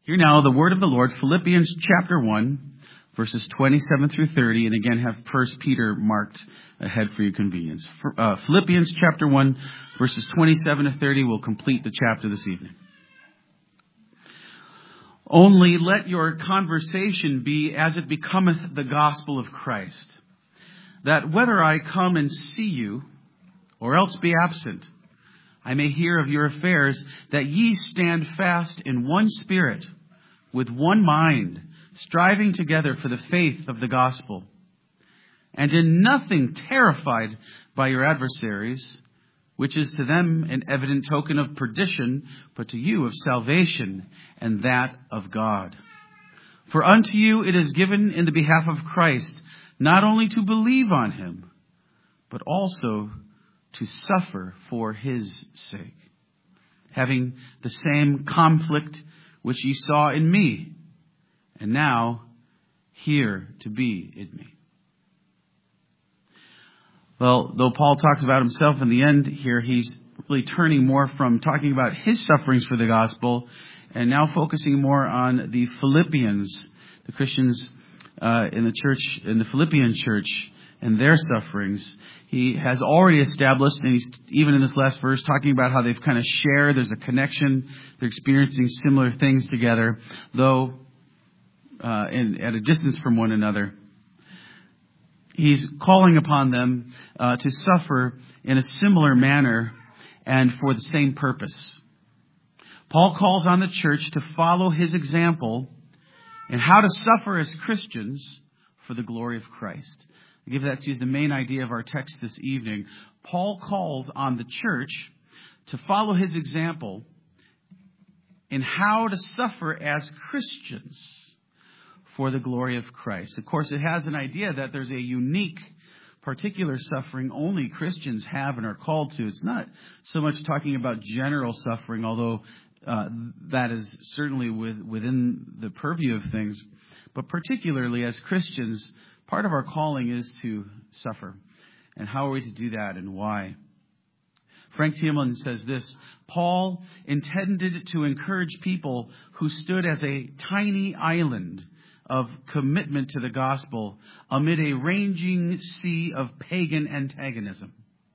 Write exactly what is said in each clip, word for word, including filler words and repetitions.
Hear now the word of the Lord, Philippians chapter one, verses twenty-seven through thirty, and again have First Peter marked ahead for your convenience. Uh, Philippians chapter one, verses twenty-seven to thirty will complete the chapter this evening. Only let your conversation be as it becometh the gospel of Christ, that whether I come and see you, or else be absent, I may hear of your affairs, that ye stand fast in one spirit, with one mind, striving together for the faith of the gospel, and in nothing terrified by your adversaries, which is to them an evident token of perdition, but to you of salvation, and that of God. For unto you it is given in the behalf of Christ, not only to believe on him, but also to suffer for his sake, having the same conflict which ye saw in me, and now here to be in me. Well, though Paul talks about himself in the end here, he's really turning more from talking about his sufferings for the gospel and now focusing more on the Philippians, the Christians uh, in the church, in the Philippian church, and their sufferings. He has already established, and he's even in this last verse talking about how they've kind of shared, there's a connection, they're experiencing similar things together, though uh, in, at a distance from one another. He's calling upon them uh, to suffer in a similar manner and for the same purpose. Paul calls on the church to follow his example in how to suffer as Christians for the glory of Christ. I give that to you as the main idea of our text this evening. Paul calls on the church to follow his example in how to suffer as Christians for the glory of Christ. Of course, it has an idea that there's a unique, particular suffering only Christians have and are called to. It's not so much talking about general suffering, although uh, that is certainly with, within the purview of things. But particularly as Christians, part of our calling is to suffer. And how are we to do that and why? Frank Thielman says this: Paul intended to encourage people who stood as a tiny island of commitment to the gospel amid a raging sea of pagan antagonism.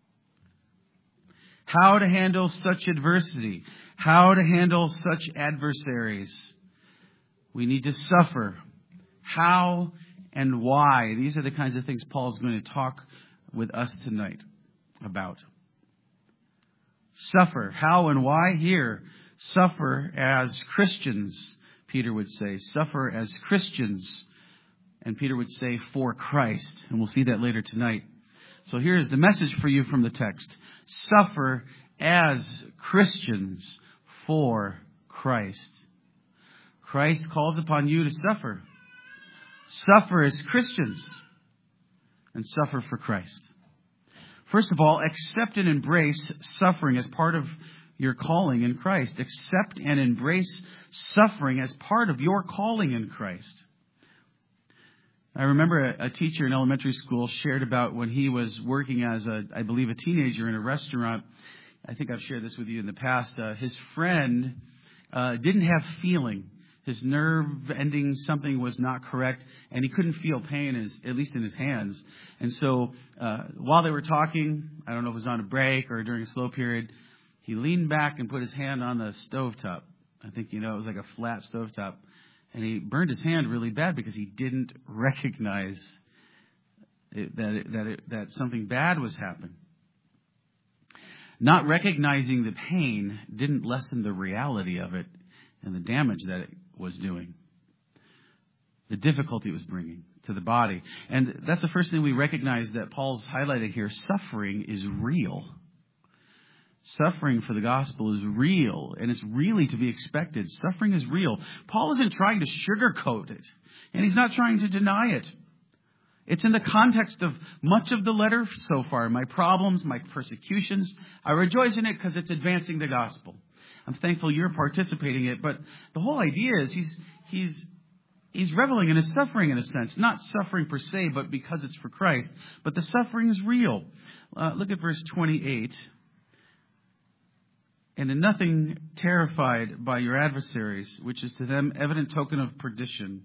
How to handle such adversity, how to handle such adversaries. We need to suffer. How and why? These are the kinds of things Paul's going to talk with us tonight about. Suffer. How and why? Here, suffer as Christians, Peter would say. Suffer as Christians. And Peter would say, for Christ. And we'll see that later tonight. So here's the message for you from the text. Suffer as Christians for Christ. Christ calls upon you to suffer. Suffer as Christians and suffer for Christ. First of all, accept and embrace suffering as part of your calling in Christ. Accept and embrace suffering as part of your calling in Christ. I remember a, a teacher in elementary school shared about when he was working as a, I believe, a teenager in a restaurant. I think I've shared this with you in the past. Uh, his friend uh, didn't have feeling. His nerve ending, something was not correct, and he couldn't feel pain, in his, at least in his hands. And so uh, while they were talking, I don't know if it was on a break or during a slow period, he leaned back and put his hand on the stovetop. I think, you know, it was like a flat stovetop. And he burned his hand really bad because he didn't recognize it, that, it, that, it, that something bad was happening. Not recognizing the pain didn't lessen the reality of it and the damage that it was doing, the difficulty it was bringing to the body. And that's the first thing we recognize that Paul's highlighted here. Suffering is real. Suffering for the gospel is real, and it's really to be expected. Suffering is real. Paul isn't trying to sugarcoat it, and he's not trying to deny it. It's in the context of much of the letter so far. My problems, my persecutions, I rejoice in it because it's advancing the gospel. I'm thankful you're participating in it, but the whole idea is he's he's he's reveling in his suffering in a sense, not suffering per se, but because it's for Christ. But the suffering is real. Uh, look at verse twenty-eight. And in nothing terrified by your adversaries, which is to them evident token of perdition.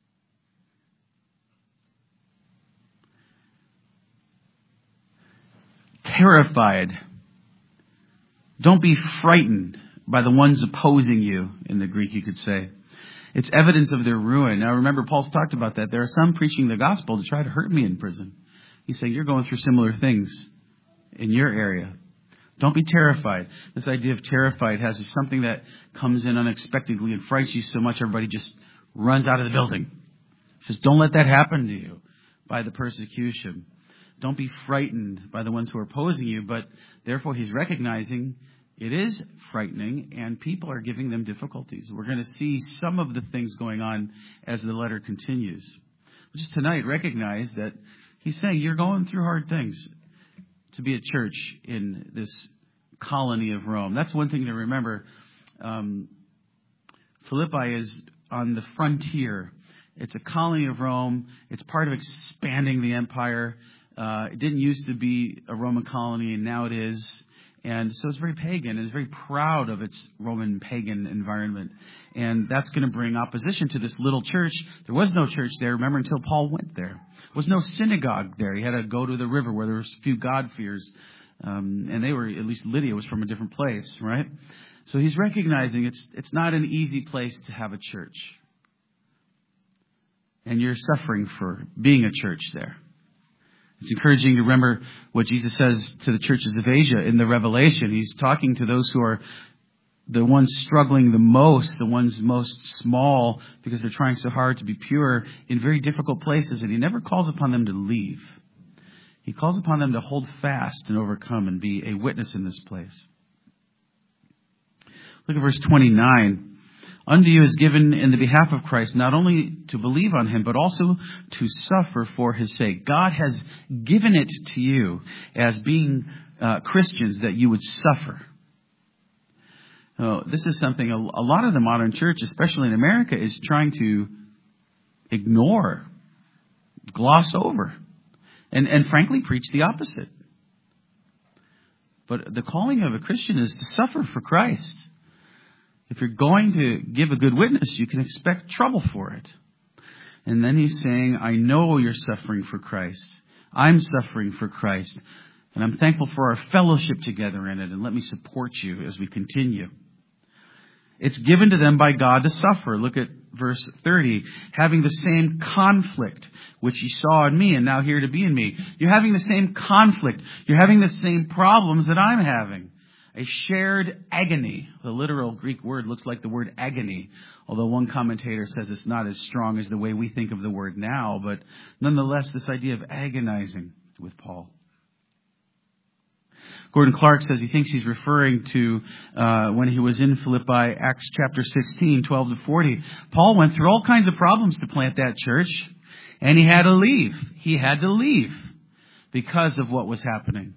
Terrified. Don't be frightened by the ones opposing you, in the Greek you could say. It's evidence of their ruin. Now remember, Paul's talked about that. There are some preaching the gospel to try to hurt me in prison. He's saying, you're going through similar things in your area. Don't be terrified. This idea of terrified has something that comes in unexpectedly and frightens you so much everybody just runs out of the building. He says, don't let that happen to you by the persecution. Don't be frightened by the ones who are opposing you, but therefore he's recognizing it is frightening and people are giving them difficulties. We're going to see some of the things going on as the letter continues. Just tonight, recognize that he's saying you're going through hard things to be a church in this colony of Rome. That's one thing to remember. Um, Philippi is on the frontier. It's a colony of Rome. It's part of expanding the empire. Uh, it didn't used to be a Roman colony, and now it is. And so it's very pagan. It's very proud of its Roman pagan environment. And that's going to bring opposition to this little church. There was no church there, remember, until Paul went there. There was no synagogue there. He had to go to the river where there was a few God-fears. Um, and they were, at least Lydia was from a different place, right? So he's recognizing it's it's not an easy place to have a church. And you're suffering for being a church there. It's encouraging to remember what Jesus says to the churches of Asia in the Revelation. He's talking to those who are the ones struggling the most, the ones most small because they're trying so hard to be pure in very difficult places. And he never calls upon them to leave. He calls upon them to hold fast and overcome and be a witness in this place. Look at verse twenty-nine. Unto you is given in the behalf of Christ not only to believe on him, but also to suffer for his sake. God has given it to you as being uh, Christians that you would suffer. Oh, this is something a, a lot of the modern church, especially in America, is trying to ignore, gloss over, and, and frankly preach the opposite. But the calling of a Christian is to suffer for Christ. If you're going to give a good witness, you can expect trouble for it. And then he's saying, I know you're suffering for Christ. I'm suffering for Christ. And I'm thankful for our fellowship together in it. And let me support you as we continue. It's given to them by God to suffer. Look at verse thirty. Having the same conflict which you saw in me and now here to be in me. You're having the same conflict. You're having the same problems that I'm having. A shared agony. The literal Greek word looks like the word agony, although one commentator says it's not as strong as the way we think of the word now, but nonetheless, this idea of agonizing with Paul. Gordon Clark says he thinks he's referring to uh, when he was in Philippi, Acts chapter sixteen, twelve to forty. Paul went through all kinds of problems to plant that church, and he had to leave. He had to leave because of what was happening.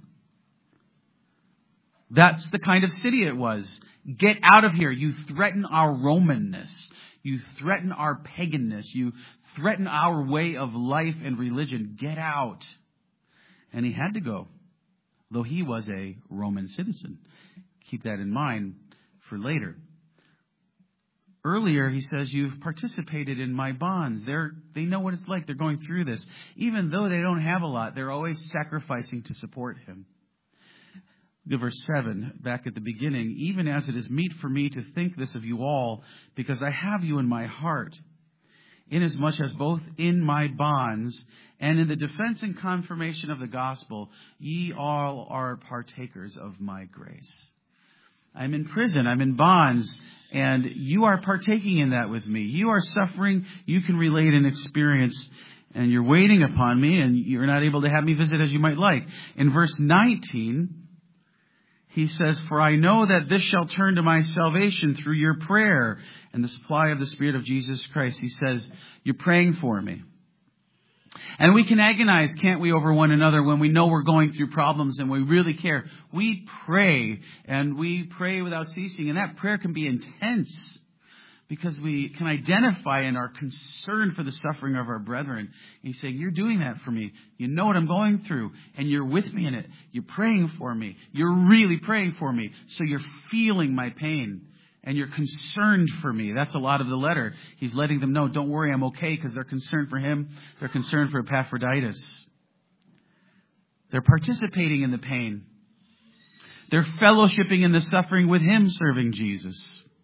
That's the kind of city it was. Get out of here. You threaten our Romanness. You threaten our paganness. You threaten our way of life and religion. Get out. And he had to go, though he was a Roman citizen. Keep that in mind for later. Earlier, he says, you've participated in my bonds. They're, they know what it's like. They're going through this. Even though they don't have a lot, they're always sacrificing to support him. Look at verse seven, back at the beginning. Even as it is meet for me to think this of you all, because I have you in my heart, inasmuch as both in my bonds and in the defense and confirmation of the gospel, ye all are partakers of my grace. I'm in prison, I'm in bonds, and you are partaking in that with me. You are suffering, you can relate and experience, and you're waiting upon me, and you're not able to have me visit as you might like. In verse nineteen, he says, for I know that this shall turn to my salvation through your prayer and the supply of the Spirit of Jesus Christ. He says, you're praying for me. And we can agonize, can't we, over one another when we know we're going through problems and we really care. We pray and we pray without ceasing. And that prayer can be intense. because we can identify and are concerned for the suffering of our brethren. And he's saying, you're doing that for me. You know what I'm going through, and you're with me in it. You're praying for me. You're really praying for me. So you're feeling my pain, and you're concerned for me. That's a lot of the letter. He's letting them know, don't worry, I'm okay, because they're concerned for him. They're concerned for Epaphroditus. They're participating in the pain. They're fellowshipping in the suffering with him, serving Jesus.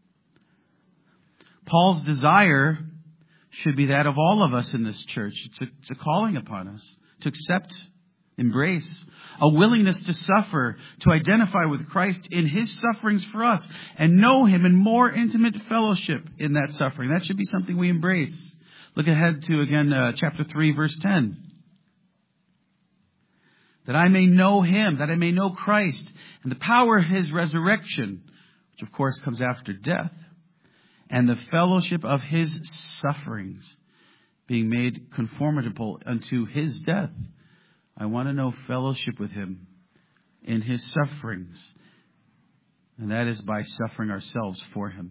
Paul's desire should be that of all of us in this church. It's a, it's a calling upon us to accept, embrace, a willingness to suffer, to identify with Christ in his sufferings for us, and know him in more intimate fellowship in that suffering. That should be something we embrace. Look ahead to, again, uh, chapter three, verse ten. That I may know him, that I may know Christ, and the power of his resurrection, which of course comes after death, and the fellowship of his sufferings, being made conformable unto his death. I want to know fellowship with him in his sufferings, and that is by suffering ourselves for him.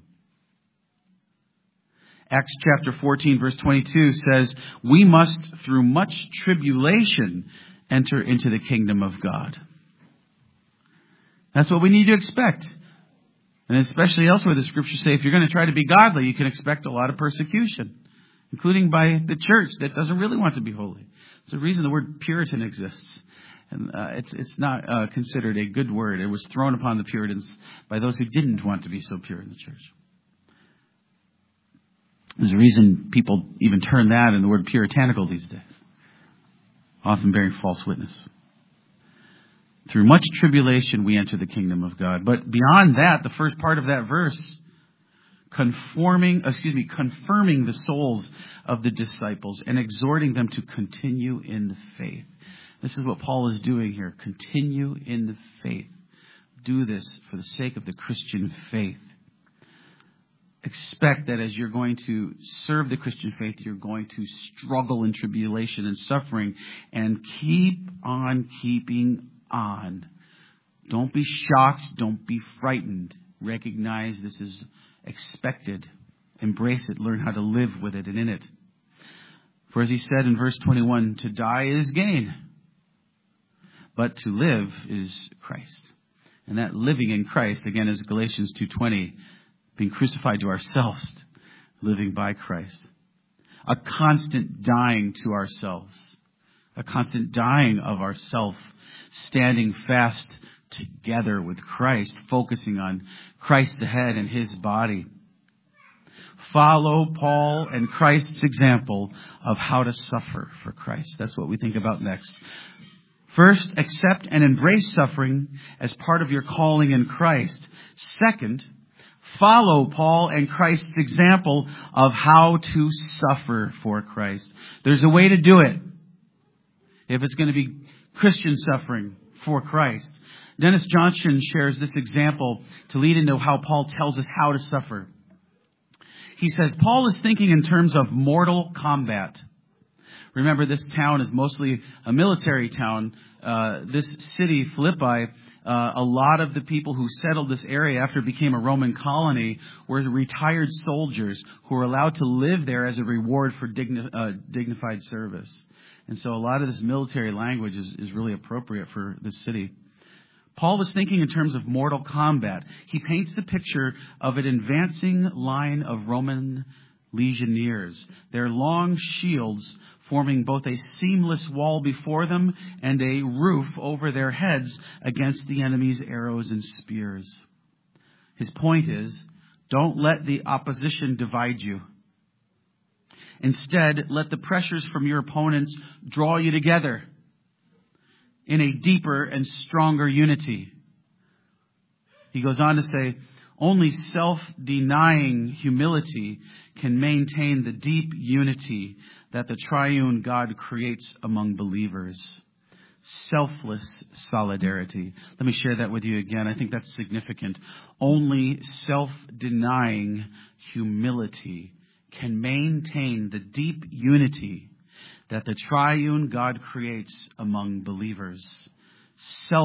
Acts chapter fourteen, verse twenty-two says, we must, through much tribulation, enter into the kingdom of God. That's what we need to expect. And especially elsewhere, the scriptures say if you're going to try to be godly, you can expect a lot of persecution, including by the church that doesn't really want to be holy. It's the reason the word Puritan exists. And uh, it's it's not uh, considered a good word. It was thrown upon the Puritans by those who didn't want to be so pure in the church. There's a reason people even turn that and the word puritanical these days, often bearing false witness. Through much tribulation we enter the kingdom of God. But beyond that, the first part of that verse, conforming, excuse me, confirming the souls of the disciples and exhorting them to continue in the faith. This is what Paul is doing here. Continue in the faith. Do this for the sake of the Christian faith. Expect that as you're going to serve the Christian faith, you're going to struggle in tribulation and suffering, and keep on keeping on. Don't be shocked. Don't be frightened. Recognize this is expected. Embrace it. Learn how to live with it and in it. For as he said in verse twenty-one, to die is gain, but to live is Christ. And that living in Christ, again, is Galatians two twenty. Being crucified to ourselves, living by Christ. A constant dying to ourselves. A constant dying of ourself. Standing fast together with Christ. Focusing on Christ the head and his body. Follow Paul and Christ's example of how to suffer for Christ. That's what we think about next. First, accept and embrace suffering as part of your calling in Christ. Second, follow Paul and Christ's example of how to suffer for Christ. There's a way to do it if it's going to be Christian suffering for Christ. Dennis Johnson shares this example to lead into how Paul tells us how to suffer. He says, Paul is thinking in terms of mortal combat. Remember, this town is mostly a military town. Uh, this city, Philippi, Uh, a lot of the people who settled this area after it became a Roman colony were retired soldiers who were allowed to live there as a reward for digni- uh, dignified service. And so a lot of this military language is, is really appropriate for this city. Paul was thinking in terms of mortal combat. He paints the picture of an advancing line of Roman legionnaires. Their long shields forming both a seamless wall before them and a roof over their heads against the enemy's arrows and spears. His point is, don't let the opposition divide you. Instead, let the pressures from your opponents draw you together in a deeper and stronger unity. He goes on to say, only self-denying humility can maintain the deep unity that the triune God creates among believers. Selfless solidarity. Let me share that with you again. I think that's significant. Only self-denying humility can maintain the deep unity that the triune God creates among believers.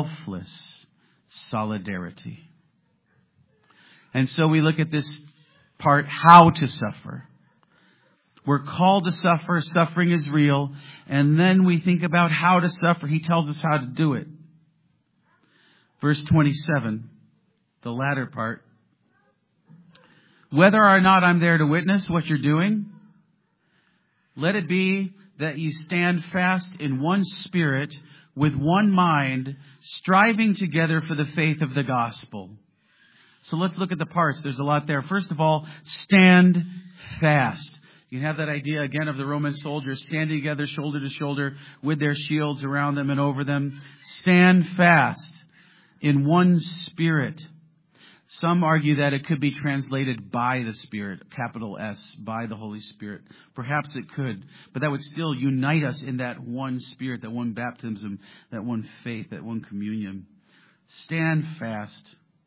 Selfless solidarity. And so we look at this part, how to suffer. We're called to suffer. Suffering is real. And then we think about how to suffer. He tells us how to do it. Verse twenty-seven, the latter part. Whether or not I'm there to witness what you're doing, let it be that you stand fast in one spirit, with one mind, striving together for the faith of the gospel. So let's look at the parts. There's a lot there. First of all, stand fast. You have that idea again of the Roman soldiers standing together shoulder to shoulder with their shields around them and over them. Stand fast in one spirit. Some argue that it could be translated by the Spirit, capital S, by the Holy Spirit. Perhaps it could, but that would still unite us in that one Spirit, that one baptism, that one faith, that one communion. Stand fast.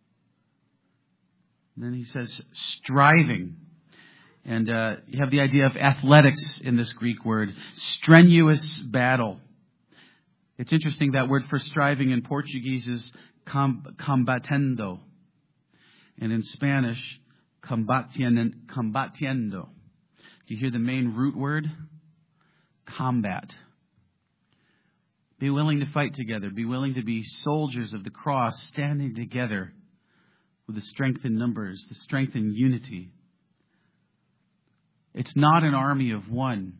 And then he says striving. And uh, you have the idea of athletics in this Greek word. Strenuous battle. It's interesting, that word for striving in Portuguese is com- combatendo. And in Spanish, combatiendo. Do you hear the main root word? Combat. Be willing to fight together. Be willing to be soldiers of the cross, standing together with the strength in numbers, the strength in unity. It's not an army of one.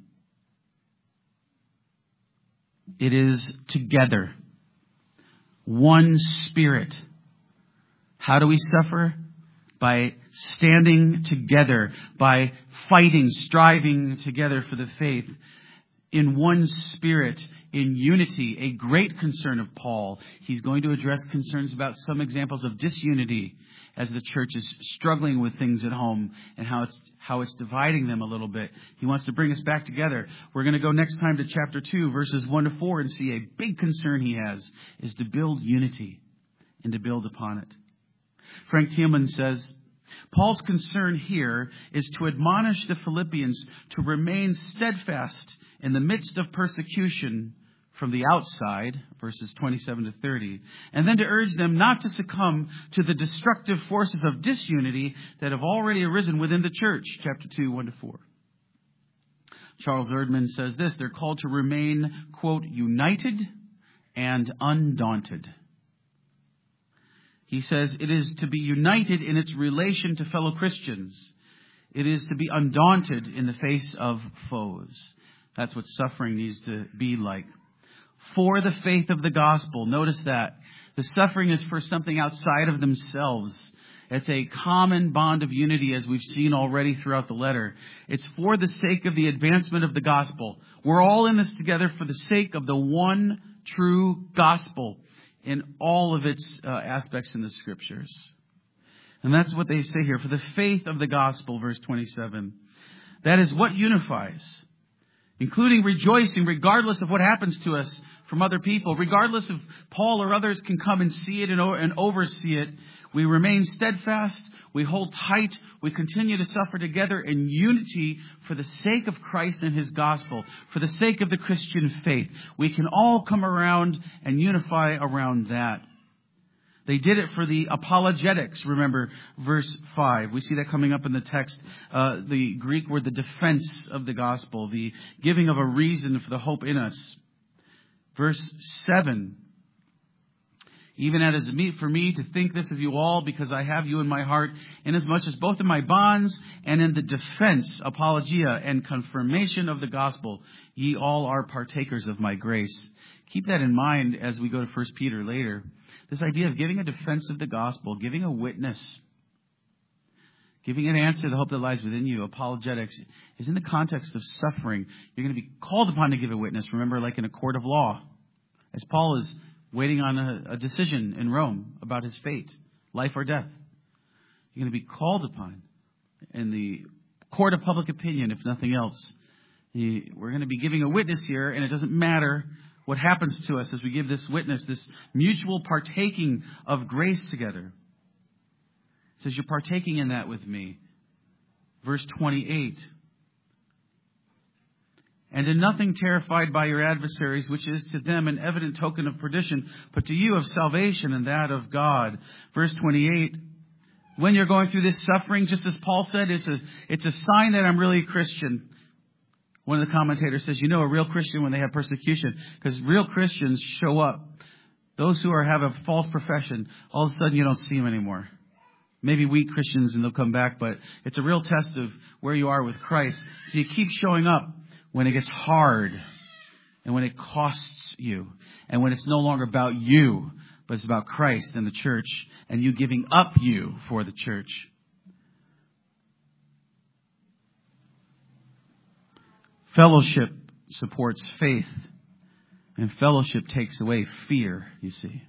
It is together. One spirit. How do we suffer? By standing together, by fighting, striving together for the faith in one spirit, in unity, a great concern of Paul. He's going to address concerns about some examples of disunity as the church is struggling with things at home and how it's how it's dividing them a little bit. He wants to bring us back together. We're going to go next time to chapter two, verses one to four, and see a big concern he has is to build unity and to build upon it. Frank Thielman says, Paul's concern here is to admonish the Philippians to remain steadfast in the midst of persecution from the outside, verses twenty-seven to thirty, and then to urge them not to succumb to the destructive forces of disunity that have already arisen within the church, chapter two, one to four. Charles Erdman says this, they're called to remain, quote, united and undaunted. He says it is to be united in its relation to fellow Christians. It is to be undaunted in the face of foes. That's what suffering needs to be like. For the faith of the gospel. Notice that. The suffering is for something outside of themselves. It's a common bond of unity, as we've seen already throughout the letter. It's for the sake of the advancement of the gospel. We're all in this together for the sake of the one true gospel in all of its uh, aspects in the scriptures. And that's what they say here. For the faith of the gospel, verse twenty-seven. That is what unifies, including rejoicing regardless of what happens to us from other people. Regardless if Paul or others can come and see it and, o- and oversee it. We remain steadfast. We hold tight. We continue to suffer together in unity for the sake of Christ and His gospel, for the sake of the Christian faith. We can all come around and unify around that. They did it for the apologetics, remember, verse five. We see that coming up in the text. Uh, the Greek word, the defense of the gospel, the giving of a reason for the hope in us. Verse seven. Even as it is meet for me to think this of you all, because I have you in my heart, inasmuch as both in my bonds and in the defense, apologia, and confirmation of the gospel, ye all are partakers of my grace. Keep that in mind as we go to First Peter later. This idea of giving a defense of the gospel, giving a witness, giving an answer to the hope that lies within you, apologetics, is in the context of suffering. You're going to be called upon to give a witness, remember, like in a court of law. As Paul is waiting on a, a decision in Rome about his fate, life or death. You're going to be called upon in the court of public opinion, if nothing else. He, we're going to be giving a witness here, and it doesn't matter what happens to us as we give this witness, this mutual partaking of grace together. It says you're partaking in that with me. Verse twenty-eight. And in nothing terrified by your adversaries, which is to them an evident token of perdition, but to you of salvation and that of God. Verse twenty-eight, when you're going through this suffering, just as Paul said, it's a, it's a sign that I'm really a Christian. One of the commentators says, you know a real Christian when they have persecution, because real Christians show up. Those who are have a false profession, all of a sudden you don't see them anymore. Maybe weak Christians and they'll come back, but it's a real test of where you are with Christ. So you keep showing up when it gets hard and when it costs you and when it's no longer about you, but it's about Christ and the church and you giving up you for the church. Fellowship supports faith, and fellowship takes away fear, you see.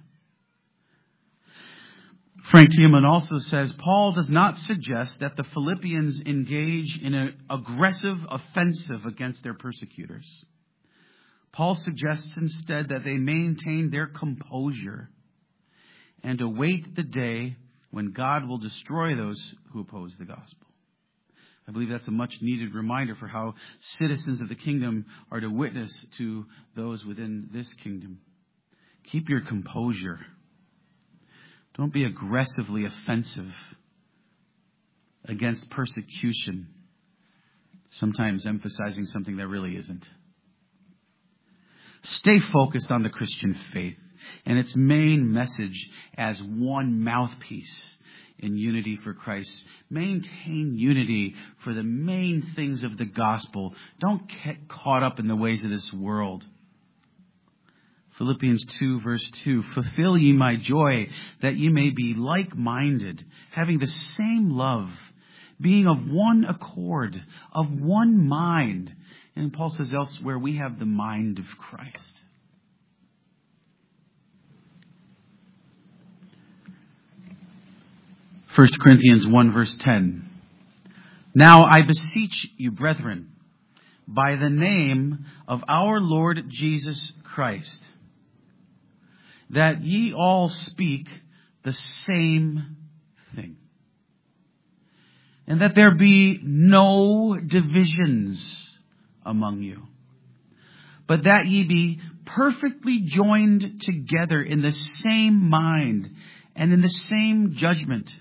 Frank Tiemann also says, Paul does not suggest that the Philippians engage in an aggressive offensive against their persecutors. Paul suggests instead that they maintain their composure and await the day when God will destroy those who oppose the gospel. I believe that's a much needed reminder for how citizens of the kingdom are to witness to those within this kingdom. Keep your composure. Don't be aggressively offensive against persecution, sometimes emphasizing something that really isn't. Stay focused on the Christian faith and its main message as one mouthpiece in unity for Christ. Maintain unity for the main things of the gospel. Don't get caught up in the ways of this world. Philippians two verse two, fulfill ye my joy that ye may be like-minded, having the same love, being of one accord, of one mind. And Paul says elsewhere, we have the mind of Christ. First Corinthians one verse ten. Now I beseech you, brethren, by the name of our Lord Jesus Christ, that ye all speak the same thing, and that there be no divisions among you, but that ye be perfectly joined together in the same mind and in the same judgment.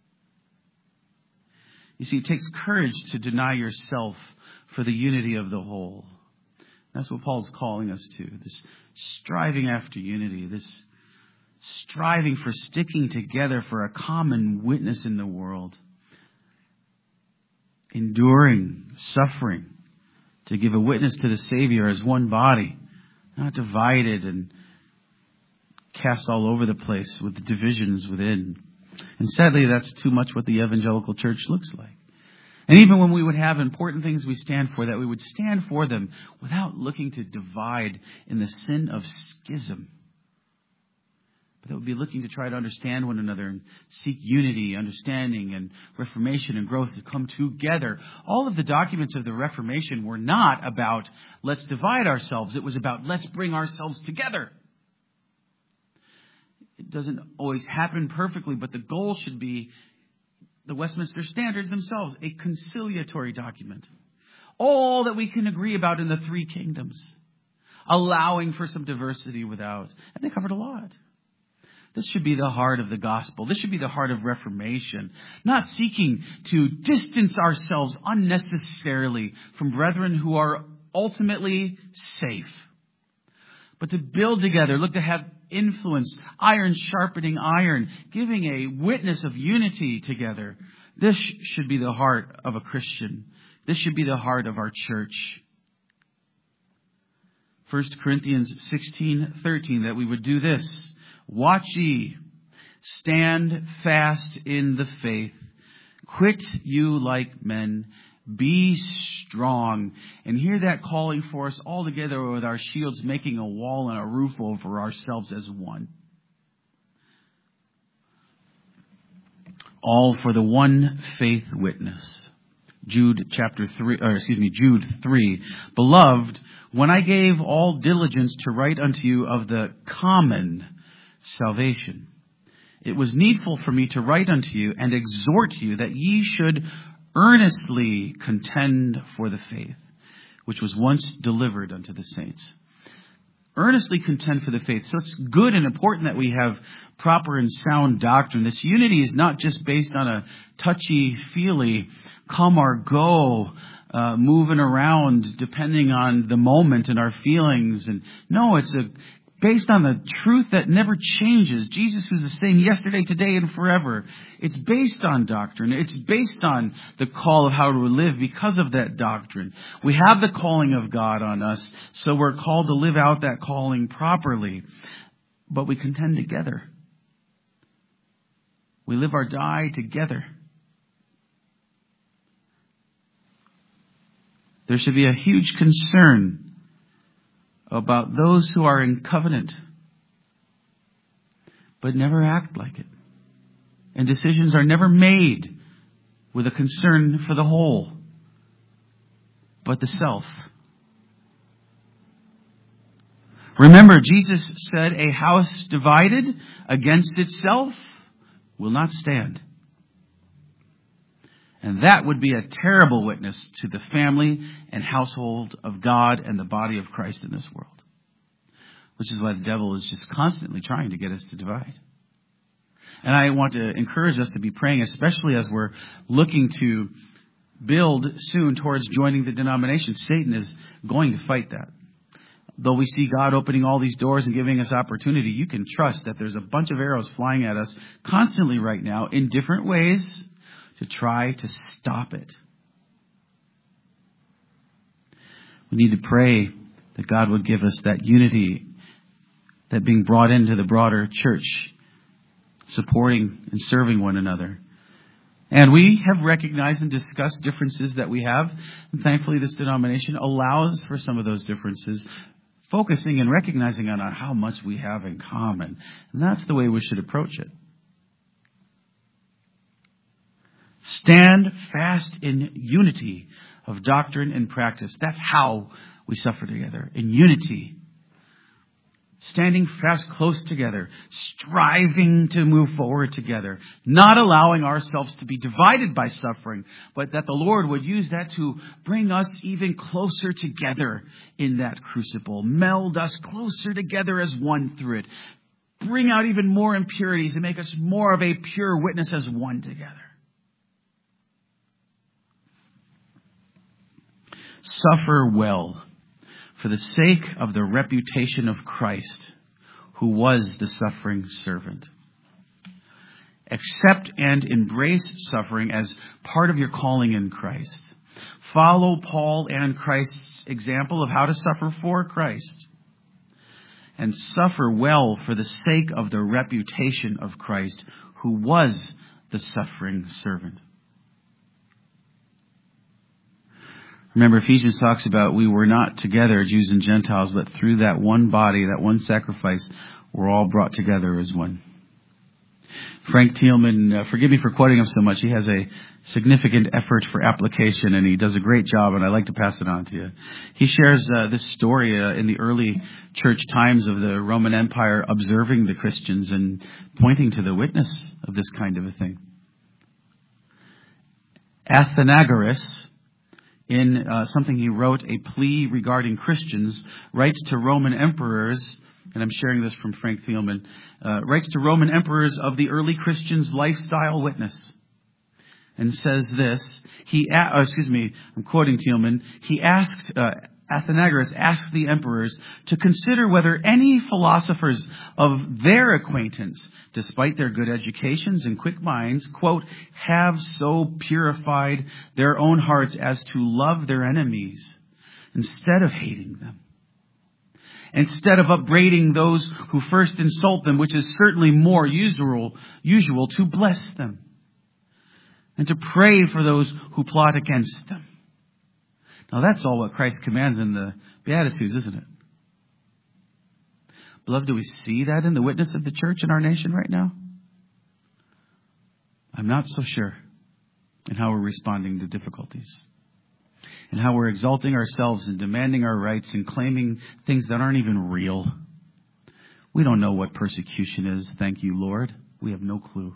You see, it takes courage to deny yourself for the unity of the whole. That's what Paul's calling us to. This striving after unity. This striving for sticking together for a common witness in the world. Enduring suffering to give a witness to the Savior as one body. Not divided and cast all over the place with the divisions within. And sadly, that's too much what the evangelical church looks like. And even when we would have important things we stand for, that we would stand for them without looking to divide in the sin of schism. But that would be looking to try to understand one another and seek unity, understanding, and reformation and growth to come together. All of the documents of the Reformation were not about let's divide ourselves. It was about let's bring ourselves together. It doesn't always happen perfectly, but the goal should be the Westminster Standards themselves, a conciliatory document. All that we can agree about in the three kingdoms, allowing for some diversity without. And they covered a lot. This should be the heart of the gospel. This should be the heart of Reformation. Not seeking to distance ourselves unnecessarily from brethren who are ultimately safe, but to build together, look to have influence, iron sharpening iron, giving a witness of unity together. This should be the heart of a Christian. This should be the heart of our church. First Corinthians sixteen thirteen, that we would do this. Watch ye, stand fast in the faith, quit you like men, be strong. And hear that calling for us all together with our shields, making a wall and a roof over ourselves as one. All for the one faith witness. Jude chapter three, or excuse me, Jude three. Beloved, when I gave all diligence to write unto you of the common salvation, it was needful for me to write unto you and exhort you that ye should earnestly contend for the faith which was once delivered unto the saints. Earnestly contend for the faith. So it's good and important that we have proper and sound doctrine. This unity is not just based on a touchy-feely, come or go, uh, moving around depending on the moment and our feelings. And no, it's a based on the truth that never changes. Jesus is the same yesterday, today, and forever. It's based on doctrine. It's based on the call of how to live because of that doctrine. We have the calling of God on us, so we're called to live out that calling properly. But we contend together. We live or die together. There should be a huge concern about those who are in covenant, but never act like it. And decisions are never made with a concern for the whole, but the self. Remember, Jesus said, a house divided against itself will not stand. And that would be a terrible witness to the family and household of God and the body of Christ in this world. Which is why the devil is just constantly trying to get us to divide. And I want to encourage us to be praying, especially as we're looking to build soon towards joining the denomination. Satan is going to fight that. Though we see God opening all these doors and giving us opportunity, you can trust that there's a bunch of arrows flying at us constantly right now in different ways, to try to stop it. We need to pray that God would give us that unity, that being brought into the broader church, supporting and serving one another. And we have recognized and discussed differences that we have. And thankfully, this denomination allows for some of those differences, focusing and recognizing on how much we have in common. And that's the way we should approach it. Stand fast in unity of doctrine and practice. That's how we suffer together, in unity. Standing fast close together, striving to move forward together, not allowing ourselves to be divided by suffering, but that the Lord would use that to bring us even closer together in that crucible, meld us closer together as one through it, bring out even more impurities and make us more of a pure witness as one together. Suffer well for the sake of the reputation of Christ, who was the suffering servant. Accept and embrace suffering as part of your calling in Christ. Follow Paul and Christ's example of how to suffer for Christ. And suffer well for the sake of the reputation of Christ, who was the suffering servant. Remember, Ephesians talks about we were not together, Jews and Gentiles, but through that one body, that one sacrifice, we're all brought together as one. Frank Thielman, uh, forgive me for quoting him so much, he has a significant effort for application, and he does a great job, and I'd like to pass it on to you. He shares uh, this story uh, in the early church times of the Roman Empire, observing the Christians and pointing to the witness of this kind of a thing. Athenagoras, in uh, something he wrote, a plea regarding Christians, writes to Roman emperors, and I'm sharing this from Frank Thielman, uh, writes to Roman emperors of the early Christians' lifestyle witness, and says this. He, uh, excuse me, I'm quoting Thielman. He asked uh, Athenagoras asked the emperors to consider whether any philosophers of their acquaintance, despite their good educations and quick minds, quote, have so purified their own hearts as to love their enemies instead of hating them. Instead of upbraiding those who first insult them, which is certainly more usual, usual to bless them and to pray for those who plot against them. Now that's all what Christ commands in the Beatitudes, isn't it? Beloved, do we see that in the witness of the church in our nation right now? I'm not so sure in how we're responding to difficulties, and how we're exalting ourselves and demanding our rights and claiming things that aren't even real. We don't know what persecution is, thank you, Lord. We have no clue.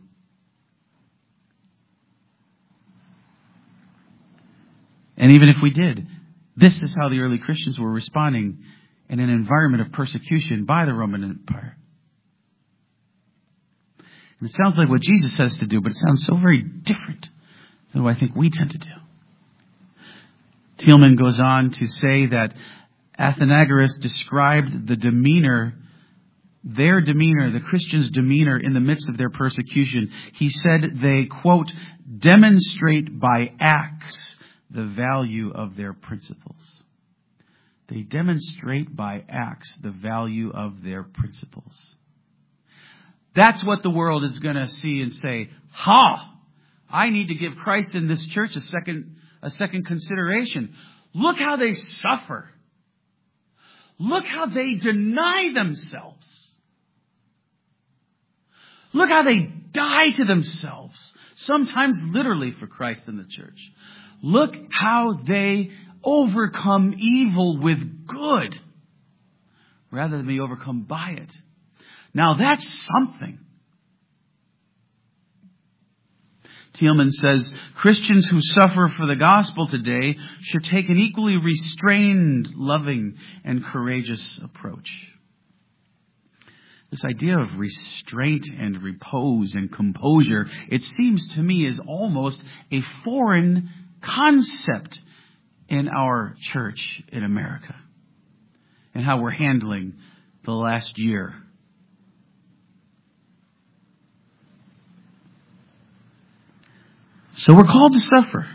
And even if we did, this is how the early Christians were responding in an environment of persecution by the Roman Empire. And it sounds like what Jesus says to do, but it sounds so very different than what I think we tend to do. Thielman goes on to say that Athenagoras described the demeanor, their demeanor, the Christians' demeanor in the midst of their persecution. He said they, quote, demonstrate by acts the value of their principles. They demonstrate by acts the value of their principles. That's what the world is going to see and say, ha, I need to give Christ in this church a second, a second consideration. Look how they suffer. Look how they deny themselves. Look how they die to themselves, sometimes literally for Christ in the church. Look how they overcome evil with good rather than be overcome by it. Now that's something. Thielman says, Christians who suffer for the gospel today should take an equally restrained, loving, and courageous approach. This idea of restraint and repose and composure, it seems to me, is almost a foreign concept in our church in America and how we're handling the last year. So we're called to suffer.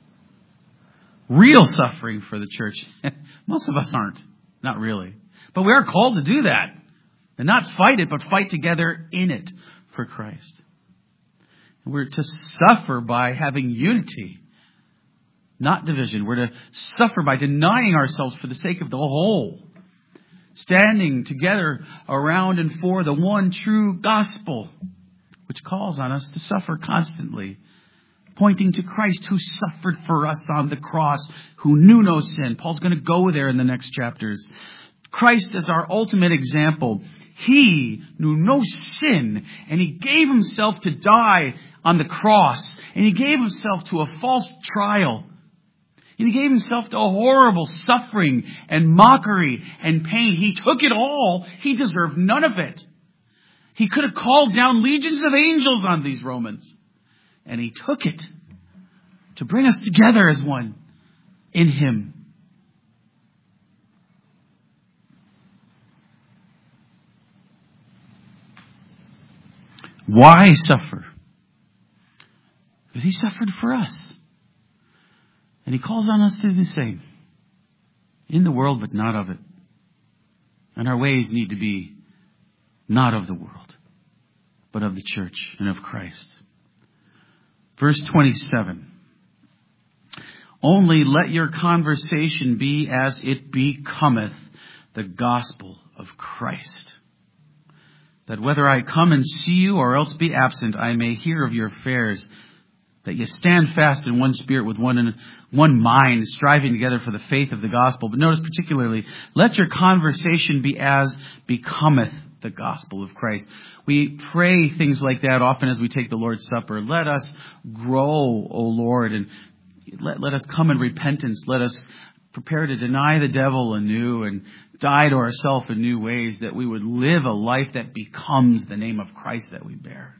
Real suffering for the church. Most of us aren't. Not really. But we are called to do that. And not fight it, but fight together in it for Christ. And we're to suffer by having unity, not division. We're to suffer by denying ourselves for the sake of the whole. Standing together around and for the one true gospel, which calls on us to suffer constantly. Pointing to Christ who suffered for us on the cross, who knew no sin. Paul's going to go there in the next chapters. Christ is our ultimate example. He knew no sin, and He gave Himself to die on the cross. And He gave Himself to a false trial. And He gave Himself to a horrible suffering and mockery and pain. He took it all. He deserved none of it. He could have called down legions of angels on these Romans. And He took it to bring us together as one in Him. Why suffer? Because He suffered for us. And He calls on us to do the same. In the world, but not of it. And our ways need to be not of the world, but of the church and of Christ. Verse twenty-seven. Only let your conversation be as it becometh the gospel of Christ. That whether I come and see you or else be absent, I may hear of your affairs. That you stand fast in one spirit with one, one mind, striving together for the faith of the gospel. But notice particularly, let your conversation be as becometh the gospel of Christ. We pray things like that often as we take the Lord's Supper. Let us grow, O Lord, and let, let us come in repentance. Let us prepare to deny the devil anew and die to ourselves in new ways, that we would live a life that becomes the name of Christ that we bear.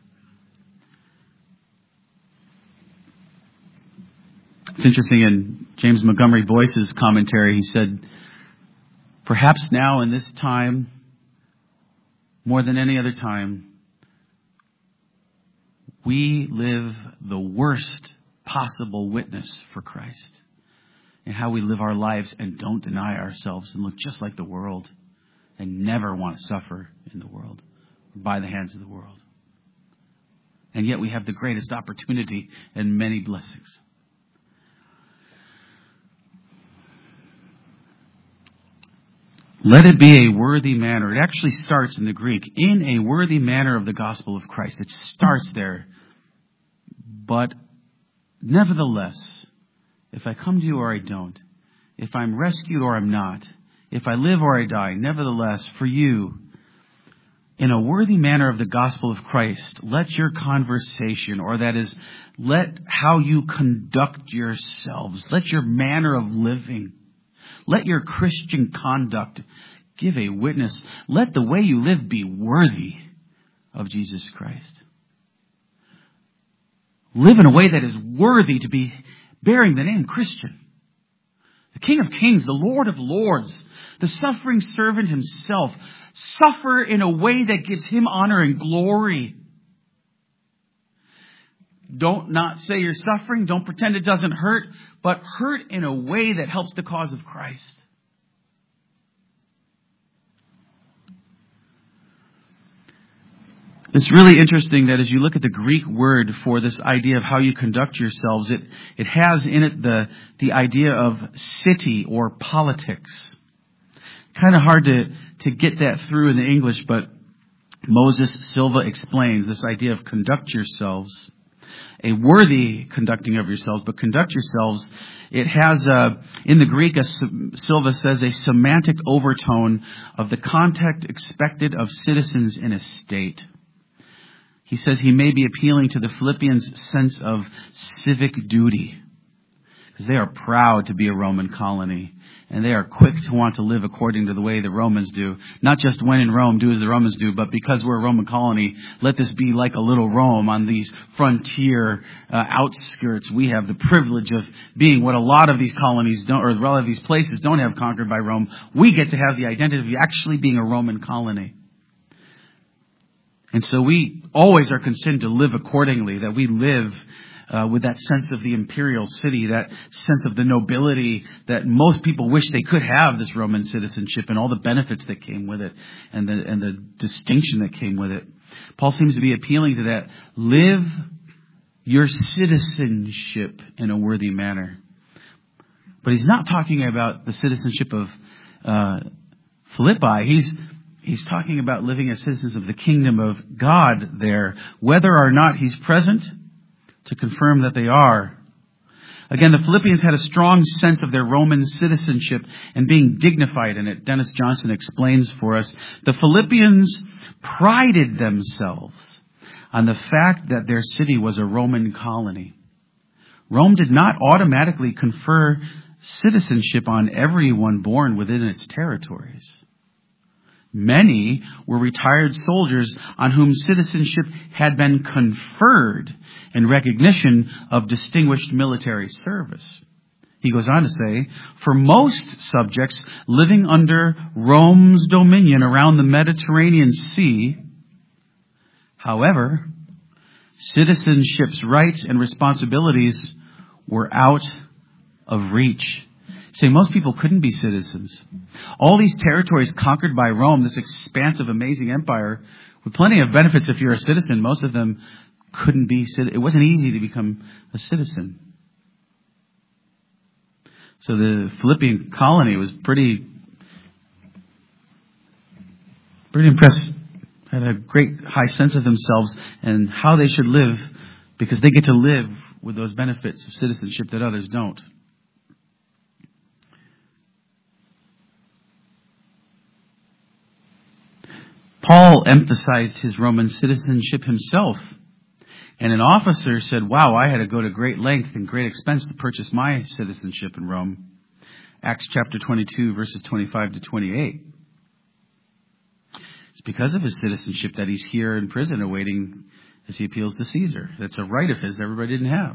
It's interesting, in James Montgomery Boyce's commentary, he said, perhaps now in this time, more than any other time, we live the worst possible witness for Christ and how we live our lives and don't deny ourselves and look just like the world and never want to suffer in the world or by the hands of the world. And yet we have the greatest opportunity and many blessings. Let it be a worthy manner. It actually starts in the Greek, in a worthy manner of the gospel of Christ. It starts there. But nevertheless, if I come to you or I don't, if I'm rescued or I'm not, if I live or I die, nevertheless, for you, in a worthy manner of the gospel of Christ, let your conversation, or that is, let how you conduct yourselves, let your manner of living, let your Christian conduct Give a witness. Let the way you live be worthy of Jesus Christ. Live in a way that is worthy to be bearing the name Christian. The King of Kings, the Lord of Lords, the suffering servant himself. Suffer in a way that gives him honor and glory. Don't not say you're suffering. Don't pretend it doesn't hurt. But hurt in a way that helps the cause of Christ. It's really interesting that as you look at the Greek word for this idea of how you conduct yourselves, it, it has in it the, the idea of city or politics. Kind of hard to, to get that through in the English, but Moses Silva explains this idea of conduct yourselves. A worthy conducting of yourselves, but conduct yourselves. It has, a, in the Greek, a, Silva says, a semantic overtone of the contact expected of citizens in a state. He says he may be appealing to the Philippians' sense of civic duty, because they are proud to be a Roman colony, and they are quick to want to live according to the way the Romans do. Not just when in Rome, do as the Romans do, but because we're a Roman colony, let this be like a little Rome on these frontier uh, outskirts. We have the privilege of being what a lot of these colonies don't, or a lot of these places don't have conquered by Rome. We get to have the identity of actually being a Roman colony. And so we always are concerned to live accordingly, that we live uh, with that sense of the imperial city, that sense of the nobility that most people wish they could have, this Roman citizenship and all the benefits that came with it and the, and the distinction that came with it. Paul seems to be appealing to that. Live your citizenship in a worthy manner. But he's not talking about the citizenship of uh, Philippi. He's He's talking about living as citizens of the kingdom of God there, whether or not he's present to confirm that they are. Again, the Philippians had a strong sense of their Roman citizenship and being dignified in it. Dennis Johnson explains for us. The Philippians prided themselves on the fact that their city was a Roman colony. Rome did not automatically confer citizenship on everyone born within its territories. Many were retired soldiers on whom citizenship had been conferred in recognition of distinguished military service. He goes on to say, for most subjects living under Rome's dominion around the Mediterranean Sea, however, citizenship's rights and responsibilities were out of reach. Say most people couldn't be citizens. All these territories conquered by Rome, this expansive, amazing empire, with plenty of benefits if you're a citizen, most of them couldn't be, it wasn't easy to become a citizen. So the Philippian colony was pretty, pretty impressed, had a great high sense of themselves and how they should live, because they get to live with those benefits of citizenship that others don't. Paul emphasized his Roman citizenship himself. And an officer said, wow, I had to go to great length and great expense to purchase my citizenship in Rome. Acts chapter twenty-two, verses twenty-five to twenty-eight. It's because of his citizenship that he's here in prison awaiting as he appeals to Caesar. That's a right of his everybody didn't have.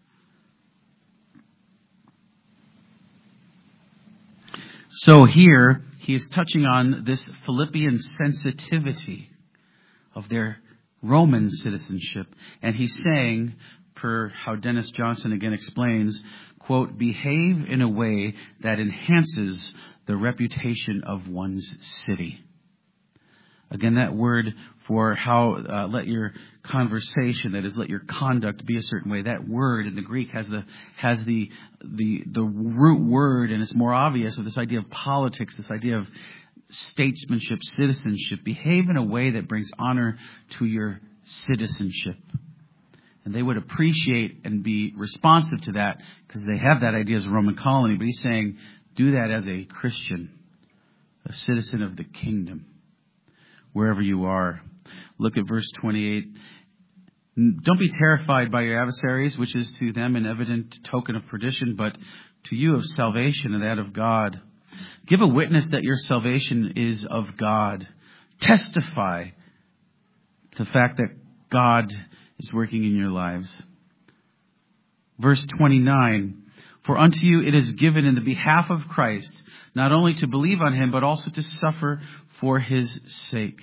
So here, he is touching on this Philippian sensitivity of their Roman citizenship. And he's saying, per how Dennis Johnson again explains, quote, behave in a way that enhances the reputation of one's city. Again, that word for how, uh, let your conversation, that is, let your conduct be a certain way. That word in the Greek has the, has the, the, the root word, and it's more obvious of this idea of politics, this idea of statesmanship, citizenship. Behave in a way that brings honor to your citizenship. And they would appreciate and be responsive to that because they have that idea as a Roman colony. But he's saying, do that as a Christian, a citizen of the kingdom, wherever you are. Look at verse twenty-eight. Don't be terrified by your adversaries, which is to them an evident token of perdition, but to you of salvation and that of God. Give a witness that your salvation is of God. Testify to the fact that God is working in your lives. Verse twenty-nine, for unto you it is given in the behalf of Christ, not only to believe on him, but also to suffer for his sake.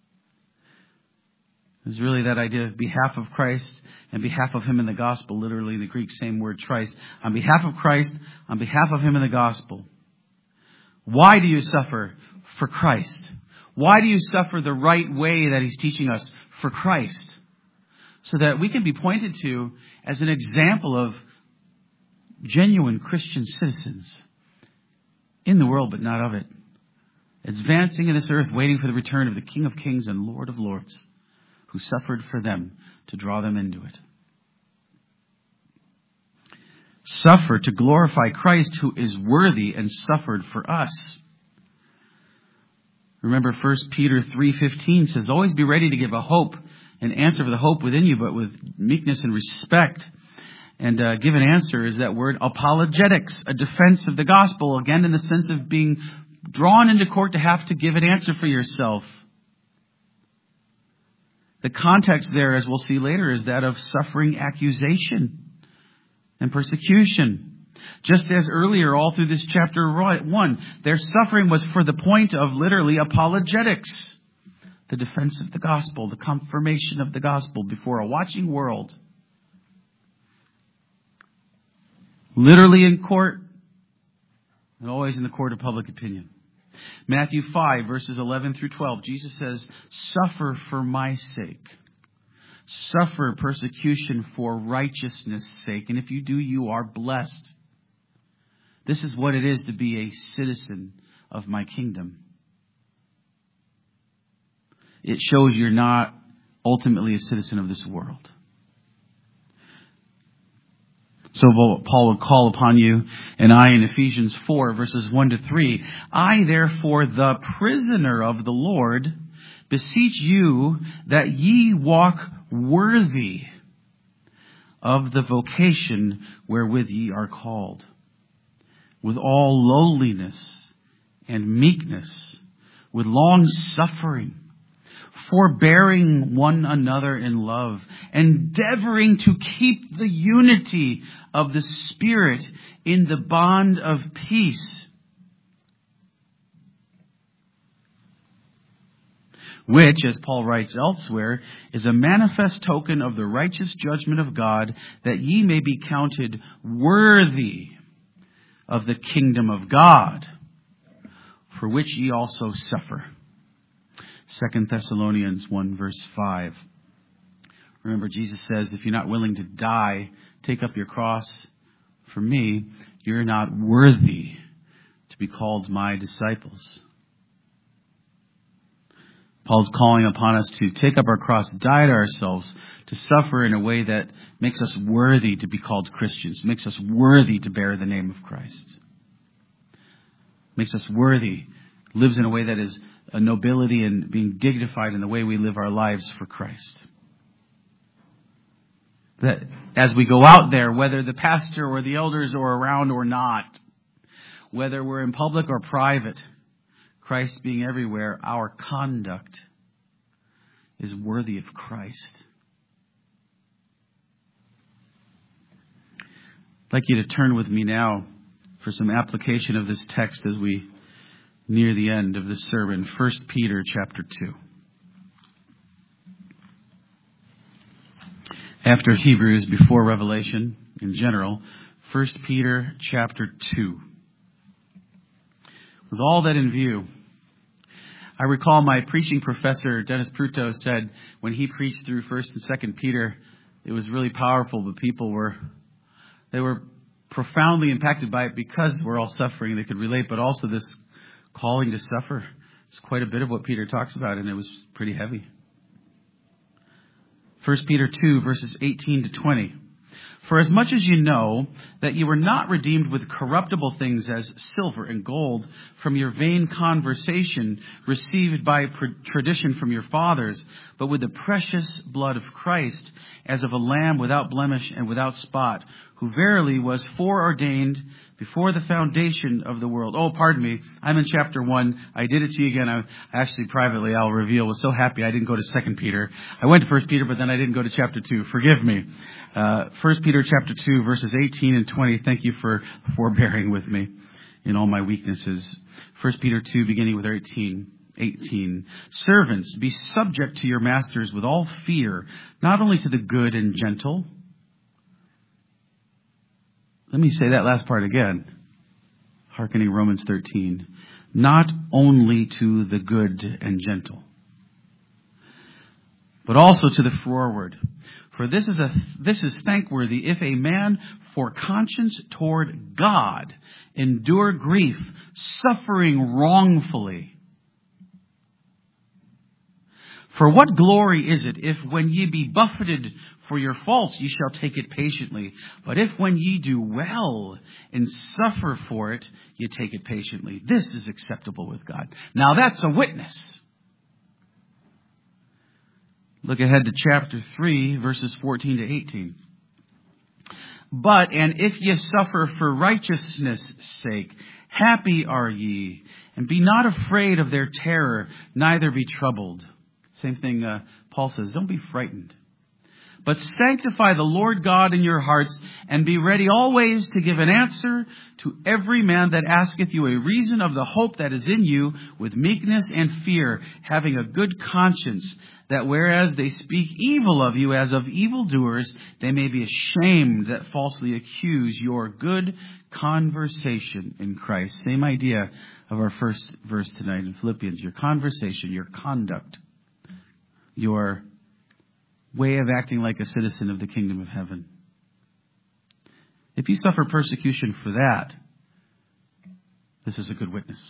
There's really that idea of behalf of Christ and behalf of him in the gospel. Literally in the Greek, same word, Christ. On behalf of Christ, on behalf of him in the gospel. Why do you suffer? For Christ. Why do you suffer the right way that he's teaching us? For Christ. So that we can be pointed to as an example of genuine Christian citizens in the world, but not of it. Advancing in this earth, waiting for the return of the King of Kings and Lord of Lords, who suffered for them to draw them into it. Suffer to glorify Christ, who is worthy and suffered for us. Remember, First Peter three fifteen says, always be ready to give a hope, an answer for the hope within you, but with meekness and respect. And uh, give an answer is that word apologetics, a defense of the gospel, again in the sense of being drawn into court to have to give an answer for yourself. The context there, as we'll see later, is that of suffering accusation and persecution. Just as earlier, all through this chapter one, their suffering was for the point of literally apologetics. The defense of the gospel, the confirmation of the gospel before a watching world. Literally in court, and always in the court of public opinion. Matthew five, verses eleven through twelve, Jesus says, suffer for my sake. Suffer persecution for righteousness' sake. And if you do, you are blessed. This is what it is to be a citizen of my kingdom. It shows you're not ultimately a citizen of this world. So Paul would call upon you and I in Ephesians four, verses one to three. I, therefore, the prisoner of the Lord, beseech you that ye walk worthy of the vocation wherewith ye are called, with all lowliness and meekness, with long suffering, forbearing one another in love, endeavoring to keep the unity of the Spirit in the bond of peace. Which, as Paul writes elsewhere, is a manifest token of the righteous judgment of God, that ye may be counted worthy of the kingdom of God, for which ye also suffer. Second Thessalonians one, verse five. Remember, Jesus says, if you're not willing to die, take up your cross for me, you're not worthy to be called my disciples. Paul's calling upon us to take up our cross, die to ourselves, to suffer in a way that makes us worthy to be called Christians, makes us worthy to bear the name of Christ, makes us worthy, lives in a way that is a nobility and being dignified in the way we live our lives for Christ. That as we go out there, whether the pastor or the elders are around or not, whether we're in public or private, Christ being everywhere, our conduct is worthy of Christ. I'd like you to turn with me now for some application of this text as we near the end of this sermon. First Peter chapter two. After Hebrews, before Revelation in general, First Peter chapter two. With all that in view, I recall my preaching professor, Dennis Pruto, said when he preached through First and Second Peter, it was really powerful, but people were, they were profoundly impacted by it because we're all suffering. They could relate, but also this calling to suffer is quite a bit of what Peter talks about, and it was pretty heavy. First Peter two, verses eighteen to twenty. For as much as you know that you were not redeemed with corruptible things as silver and gold from your vain conversation received by tradition from your fathers, but with the precious blood of Christ, as of a lamb without blemish and without spot, who verily was foreordained before the foundation of the world. Oh, pardon me. I'm in chapter one. I did it to you again. I actually privately, I'll reveal, was so happy I didn't go to Second Peter. I went to First Peter, but then I didn't go to chapter two. Forgive me. Uh, First Peter chapter two, verses eighteen and twenty. Thank you for forbearing with me in all my weaknesses. First Peter two, beginning with eighteen. eighteen. Servants, be subject to your masters with all fear, not only to the good and gentle. Let me say that last part again. Hearkening Romans thirteen. Not only to the good and gentle, but also to the froward. For this is a this is thankworthy if a man for conscience toward God endure grief, suffering wrongfully. For what glory is it if when ye be buffeted for your faults ye shall take it patiently? But if when ye do well and suffer for it, ye take it patiently. This is acceptable with God. Now that's a witness. Look ahead to chapter three, verses fourteen to eighteen. But, and if ye suffer for righteousness' sake, happy are ye, and be not afraid of their terror, neither be troubled. Same thing uh, Paul says, don't be frightened. But sanctify the Lord God in your hearts, and be ready always to give an answer to every man that asketh you a reason of the hope that is in you, with meekness and fear, having a good conscience, that whereas they speak evil of you as of evildoers, they may be ashamed that falsely accuse your good conversation in Christ. Same idea of our first verse tonight in Philippians. Your conversation, your conduct, your way of acting like a citizen of the kingdom of heaven. If you suffer persecution for that, this is a good witness.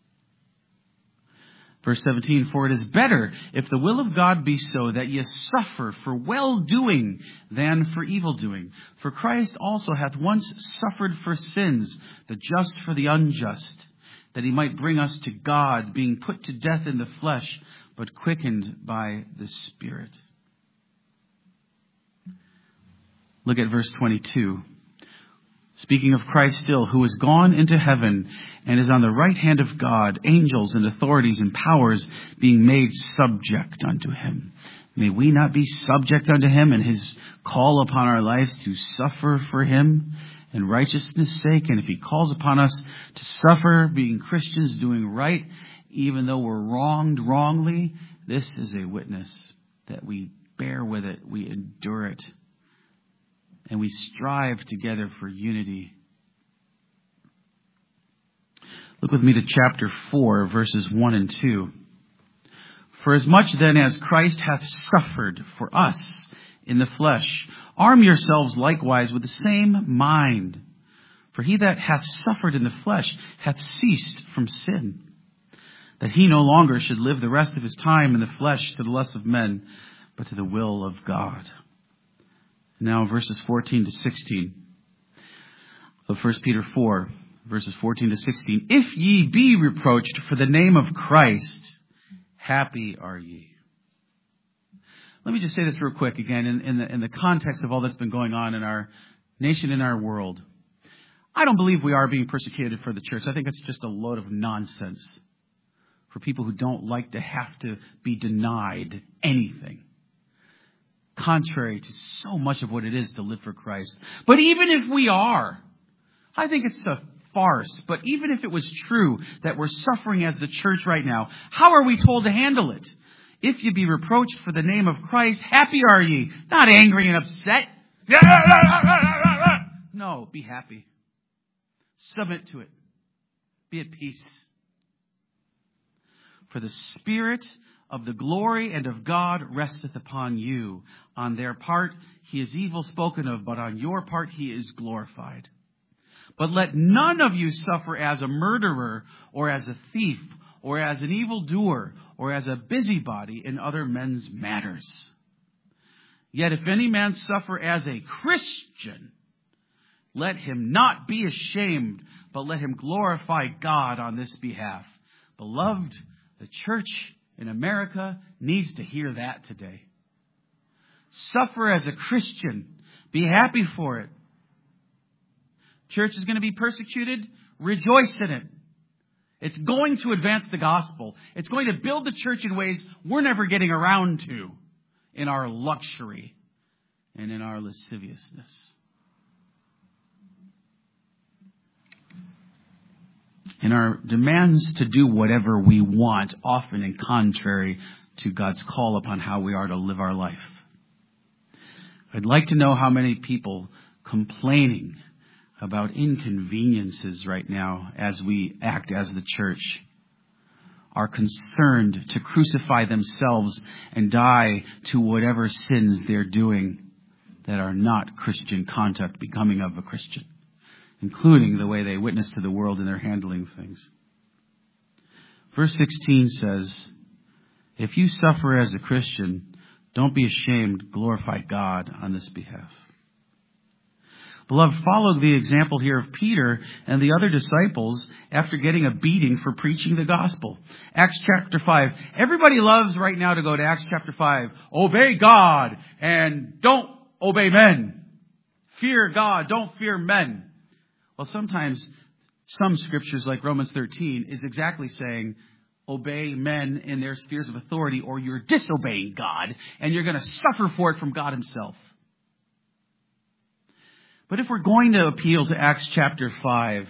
Verse seventeen, for it is better, if the will of God be so, that ye suffer for well-doing than for evil-doing. For Christ also hath once suffered for sins, the just for the unjust, that he might bring us to God, being put to death in the flesh, but quickened by the Spirit. Look at verse twenty-two. Speaking of Christ still, who is gone into heaven and is on the right hand of God, angels and authorities and powers being made subject unto him. May we not be subject unto him and his call upon our lives to suffer for him in righteousness' sake. And if he calls upon us to suffer, being Christians, doing right, even though we're wronged wrongly, this is a witness that we bear with it, we endure it, and we strive together for unity. Look with me to chapter four, verses one and two. For as much then as Christ hath suffered for us in the flesh, arm yourselves likewise with the same mind. For he that hath suffered in the flesh hath ceased from sin, that he no longer should live the rest of his time in the flesh to the lust of men, but to the will of God. Now verses fourteen to sixteen of First Peter four, verses fourteen to sixteen. If ye be reproached for the name of Christ, happy are ye. Let me just say this real quick again in, in, the, in the context of all that's been going on in our nation, in our world. I don't believe we are being persecuted for the church. I think it's just a load of nonsense for people who don't like to have to be denied anything, contrary to so much of what it is to live for Christ. But even if we are, I think it's a farce. But even if it was true that we're suffering as the church right now, how are we told to handle it? If you be reproached for the name of Christ, happy are ye, not angry and upset. No, be happy. Submit to it. Be at peace. For the Spirit of the glory and of God resteth upon you. On their part he is evil spoken of, but on your part he is glorified. But let none of you suffer as a murderer, or as a thief, or as an evildoer, or as a busybody in other men's matters. Yet if any man suffer as a Christian, let him not be ashamed, but let him glorify God on this behalf. Beloved, the church in America needs to hear that today. Suffer as a Christian. Be happy for it. Church is going to be persecuted. Rejoice in it. It's going to advance the gospel. It's going to build the church in ways we're never getting around to in our luxury and in our lasciviousness. In our demands to do whatever we want, often in contrary to God's call upon how we are to live our life. I'd like to know how many people complaining about inconveniences right now as we act as the church are concerned to crucify themselves and die to whatever sins they're doing that are not Christian conduct becoming of a Christian, including the way they witness to the world and their handling things. Verse sixteen says, if you suffer as a Christian, don't be ashamed, glorify God on this behalf. Beloved, follow the example here of Peter and the other disciples after getting a beating for preaching the gospel. Acts chapter five. Everybody loves right now to go to Acts chapter five. Obey God and don't obey men. Fear God, don't fear men. Well, sometimes some scriptures like Romans thirteen is exactly saying obey men in their spheres of authority or you're disobeying God and you're going to suffer for it from God himself. But if we're going to appeal to Acts chapter five,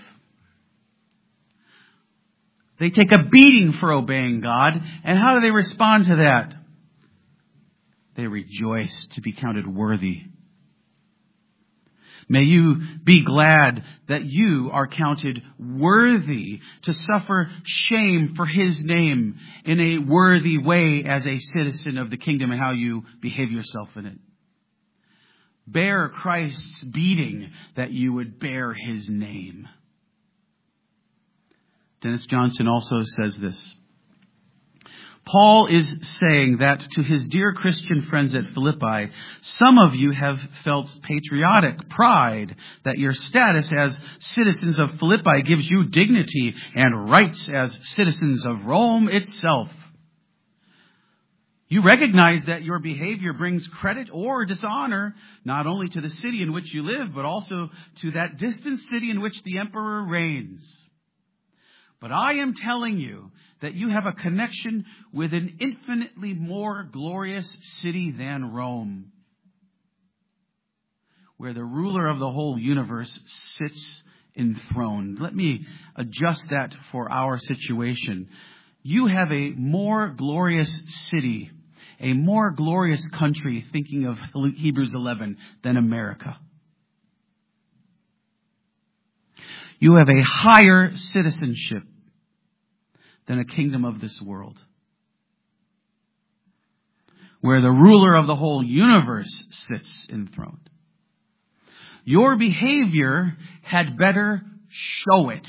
they take a beating for obeying God. And how do they respond to that? They rejoice to be counted worthy. May you be glad that you are counted worthy to suffer shame for his name in a worthy way as a citizen of the kingdom and how you behave yourself in it. Bear Christ's beating that you would bear his name. Dennis Johnson also says this. Paul is saying that to his dear Christian friends at Philippi, some of you have felt patriotic pride that your status as citizens of Philippi gives you dignity and rights as citizens of Rome itself. You recognize that your behavior brings credit or dishonor not only to the city in which you live, but also to that distant city in which the emperor reigns. But I am telling you that you have a connection with an infinitely more glorious city than Rome, where the ruler of the whole universe sits enthroned. Let me adjust that for our situation. You have a more glorious city, a more glorious country, thinking of Hebrews eleven, than America. You have a higher citizenship than a kingdom of this world, where the ruler of the whole universe sits enthroned. Your behavior had better show it.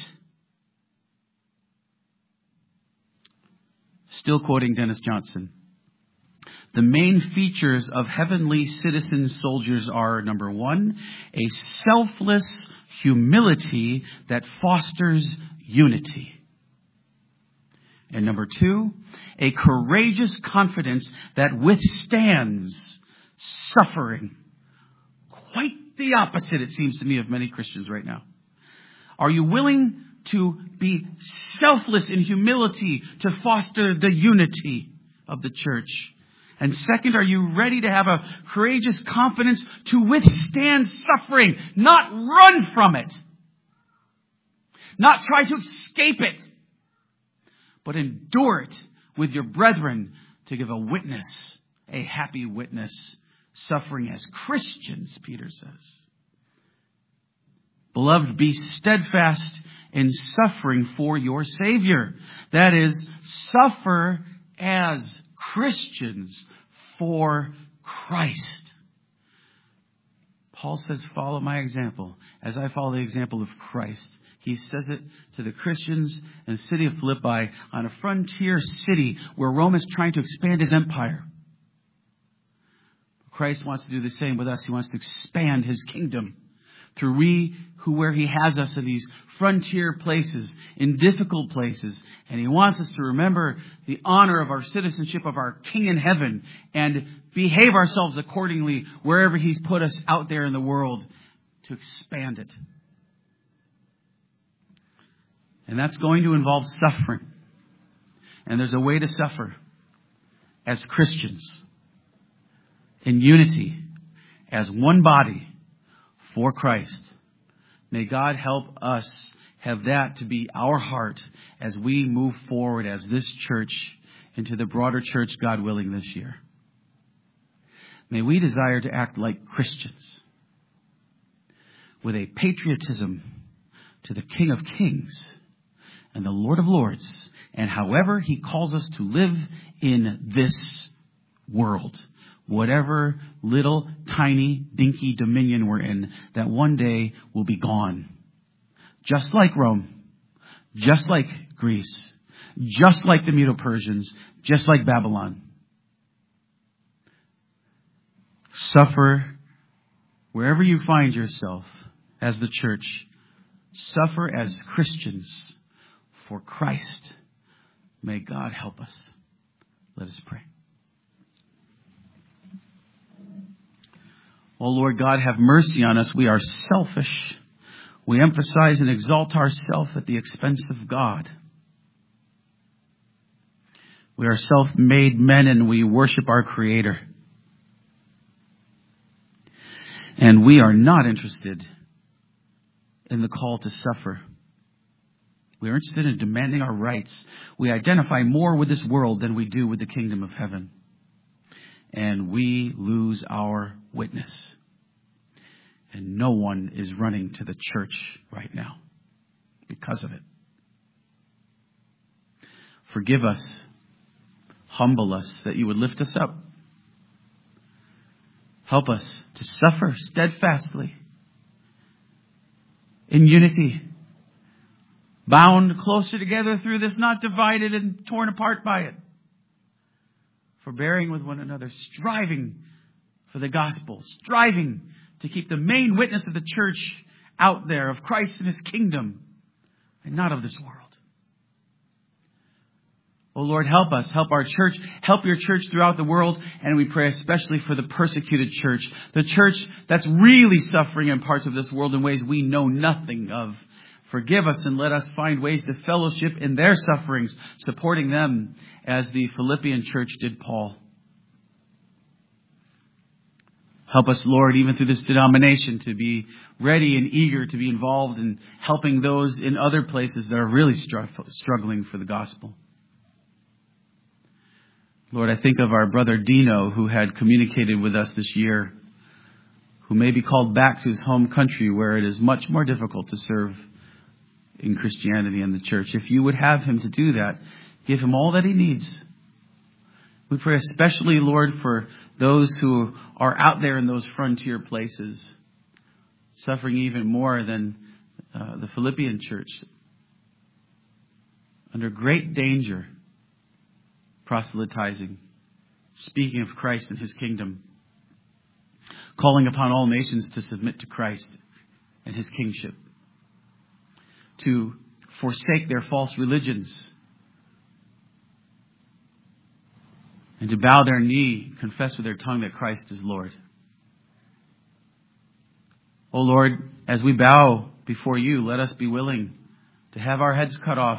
Still quoting Dennis Johnson. The main features of heavenly citizen soldiers are, number one, a selfless humility that fosters unity. And number two, a courageous confidence that withstands suffering. Quite the opposite, it seems to me, of many Christians right now. Are you willing to be selfless in humility to foster the unity of the church? And second, are you ready to have a courageous confidence to withstand suffering, not run from it, not try to escape it, but endure it with your brethren to give a witness, a happy witness, suffering as Christians, Peter says. Beloved, be steadfast in suffering for your Savior. That is, suffer as Christians for Christ. Paul says, follow my example as I follow the example of Christ. He says it to the Christians in the city of Philippi, on a frontier city where Rome is trying to expand his empire. Christ wants to do the same with us. He wants to expand his kingdom through we who where he has us in these frontier places, in difficult places. And he wants us to remember the honor of our citizenship of our King in heaven and behave ourselves accordingly wherever he's put us out there in the world to expand it. And that's going to involve suffering. And there's a way to suffer as Christians in unity as one body for Christ. May God help us have that to be our heart as we move forward as this church into the broader church, God willing, this year. May we desire to act like Christians with a patriotism to the King of Kings and the Lord of Lords, and however he calls us to live in this world. Whatever little, tiny, dinky dominion we're in, that one day will be gone. Just like Rome, just like Greece, just like the Medo-Persians, just like Babylon. Suffer wherever you find yourself as the church. Suffer as Christians for Christ. May God help us. Let us pray. Oh Lord God, have mercy on us. We are selfish. We emphasize and exalt ourselves at the expense of God. We are self-made men and we worship our Creator. And we are not interested in the call to suffer. We are interested in demanding our rights. We identify more with this world than we do with the kingdom of heaven. And we lose our witness. And no one is running to the church right now because of it. Forgive us. Humble us that you would lift us up. Help us to suffer steadfastly in unity, bound closer together through this, not divided and torn apart by it. Forbearing with one another, striving for the gospel, striving to keep the main witness of the church out there of Christ and his kingdom and not of this world. Oh Lord, help us, help our church, help your church throughout the world. And we pray especially for the persecuted church, the church that's really suffering in parts of this world in ways we know nothing of. Forgive us and let us find ways to fellowship in their sufferings, supporting them as the Philippian church did Paul. Help us, Lord, even through this denomination, to be ready and eager to be involved in helping those in other places that are really struggling for the gospel. Lord, I think of our brother Dino, who had communicated with us this year, who may be called back to his home country where it is much more difficult to serve in Christianity and the church. If you would have him to do that, give him all that he needs. We pray especially, Lord, for those who are out there in those frontier places, suffering even more than uh, the Philippian church, under great danger, proselytizing, speaking of Christ and his kingdom, calling upon all nations to submit to Christ and his kingship, to forsake their false religions, and to bow their knee, confess with their tongue that Christ is Lord. O Lord, as we bow before you, let us be willing to have our heads cut off.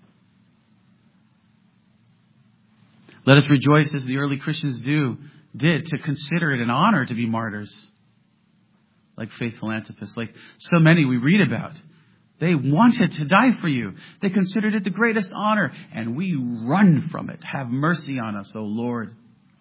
Let us rejoice as the early Christians do, did, to consider it an honor to be martyrs, like faithful Antipas, like so many we read about. They wanted to die for you. They considered it the greatest honor, and we run from it. Have mercy on us, O Lord.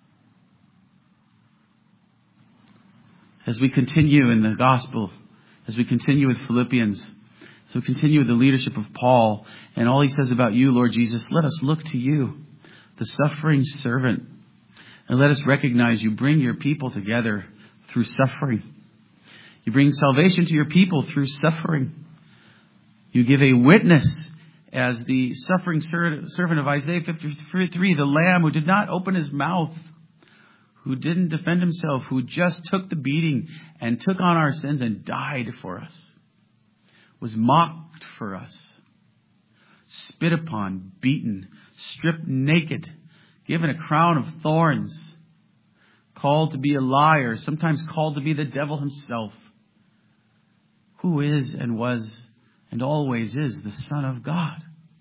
As we continue in the gospel, as we continue with Philippians, as we continue with the leadership of Paul, and all he says about you, Lord Jesus, let us look to you, the suffering servant, and let us recognize you bring your people together through suffering. You bring salvation to your people through suffering. You give a witness as the suffering servant of Isaiah fifty-three, the Lamb who did not open his mouth, who didn't defend himself, who just took the beating and took on our sins and died for us, was mocked for us, spit upon, beaten, stripped naked, given a crown of thorns, called to be a liar, sometimes called to be the devil himself, who is and was and always is the Son of God.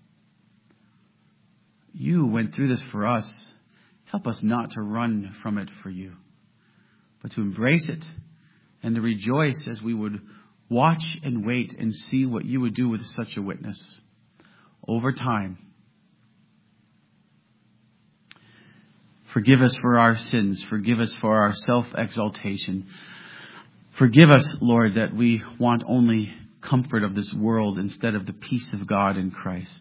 You went through this for us. Help us not to run from it for you, but to embrace it and to rejoice as we would watch and wait and see what you would do with such a witness over time. Forgive us for our sins. Forgive us for our self-exaltation. Forgive us, Lord, that we want only comfort of this world instead of the peace of God in Christ.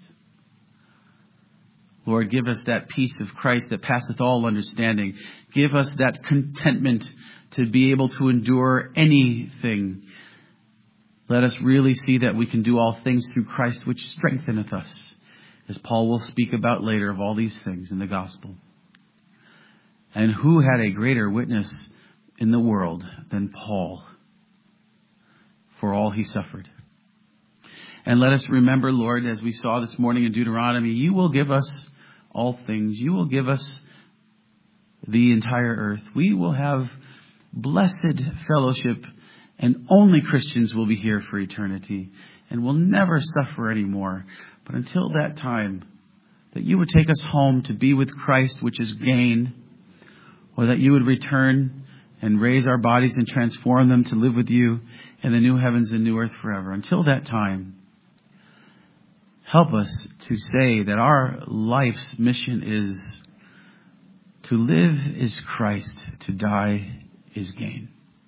Lord, give us that peace of Christ that passeth all understanding. Give us that contentment to be able to endure anything. Let us really see that we can do all things through Christ, which strengtheneth us, as Paul will speak about later of all these things in the gospel. And who had a greater witness in the world than Paul for all he suffered? And let us remember, Lord, as we saw this morning in Deuteronomy, you will give us all things. You will give us the entire earth. We will have blessed fellowship, and only Christians will be here for eternity, and will never suffer anymore. But until that time, that you would take us home to be with Christ, which is gain, or that you would return and raise our bodies and transform them to live with you in the new heavens and new earth forever. Until that time, help us to say that our life's mission is to live is Christ, to die is gain.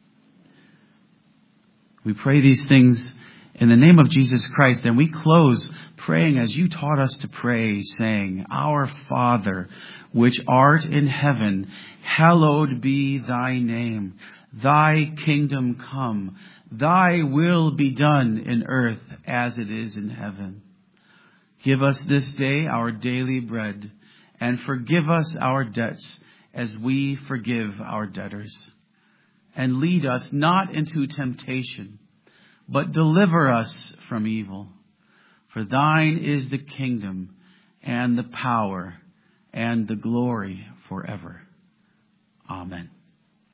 We pray these things in the name of Jesus Christ, and we close praying as you taught us to pray, saying, Our Father, which art in heaven, hallowed be thy name. Thy kingdom come. Thy will be done in earth as it is in heaven. Give us this day our daily bread, and forgive us our debts as we forgive our debtors. And lead us not into temptation, but deliver us from evil. For thine is the kingdom and the power and the glory forever. Amen.